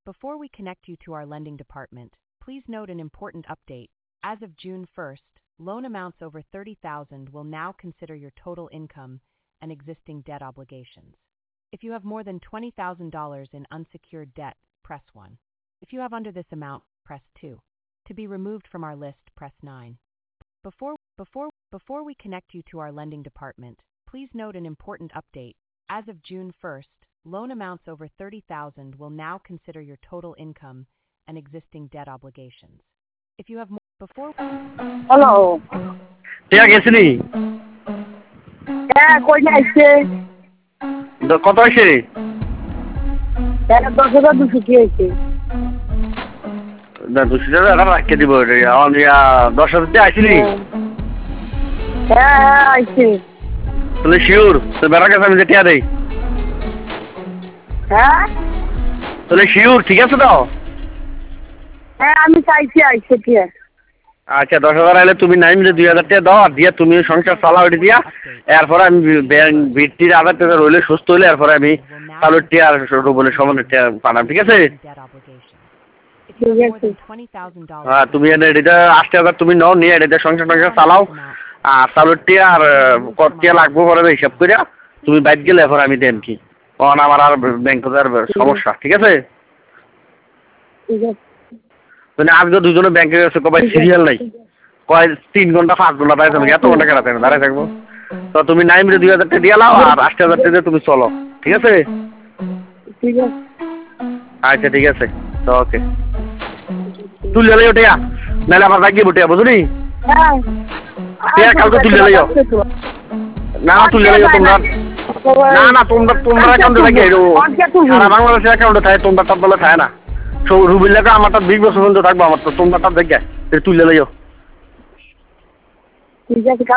Before we connect you to our lending department, please note an important update. As of June 1st, loan amounts over $30,000 will now consider your total income and existing debt obligations. If you have more than $20,000 in unsecured debt, press 1. If you have under this amount, press 2. To be removed from our list, press 9. Before we connect you to our lending department, please note an important update. As of June 1st, loan amounts over $30,000 will now consider your total income and existing debt obligations. If you have more Hello. টিয়া গেছিলি হ্যাঁ কই যাইছে কত হয়েছে এটা 10,200 কি হয়েছে না 200 টাকা রাখতে দিব 10,000 দিয়ে আসিনি হ্যাঁ হ্যাঁ আইছে তাহলে শিওর তো বেড়া কাছে আমি টিয়া দেই হ্যাঁ তাহলে শিওর ঠিক আছে তো হ্যাঁ আমি চাইছি আইছে কি আচ্ছা 10,000 আইলে তুমি নাই মিলে 2,000 টাকা দাও আর দিয়ে তুমি সংসার চালাও এটা দিয়া এরপর আমি ব্যাংক ভিত্তির আবার টাকা রইলে সুস্থ হইলে এরপর আমি তাহলে টিয়া আর রুবলের সমান টিয়া পাঠাম ঠিক আছে হ্যাঁ তুমি এটা 80,000 তুমি নাও নিয়ে এটা সংসার চালাও আর তাহলে টিয়া আর কত টিয়া লাগবো পরে হিসাব করে তুমি বাইরে গেলে এরপর আমি দেন কি কারণ আমার আর ব্যাংকের সমস্যা ঠিক আছে ঠিক আছে মানে আজকে দুজনে ব্যাংকে গেছে কবাই সিরিয়াল নাই কয় 3 ঘন্টা 5 ঘন্টা দাঁড়ায় থাকবে এত ঘন্টা কেন দাঁড়ায় থাকবো তো তুমি নাই মিলে 2,000 টাকা দিয়ে লাও আর 80,000 টাকা তুমি চলো ঠিক আছে ঠিক আছে আচ্ছা ঠিক আছে তো ওকে তুই লে ওটা নালে আবার লাগিয়ে বটে বুঝলি হ্যাঁ টিয়া কালকে তুই লে না তুই লে তোমরা না তোমরা অ্যাকাউন্টে লাগিয়ে সারা বাংলাদেশের অ্যাকাউন্টে থাকে তোমরা তার বলে থাকে না রুবিল্লাকে আমারটা 20 বছর পর্যন্ত থাকবো আমার তো তোমরা তার দেখে তুই লে ঠিক আছে